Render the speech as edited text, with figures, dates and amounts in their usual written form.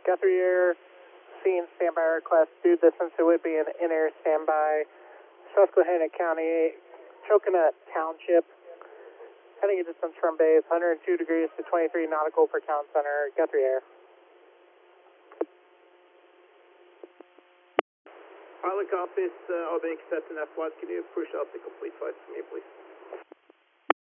Guthrie Air, seeing standby request. Due distance, it would be an in-air standby. Susquehanna County, Chocoonut Township. Heading a distance from base, 102 degrees to 23 nautical per count center. Guthrie Air. Pilot copies, RBX set in F1. Can you push out the complete flight for me, please?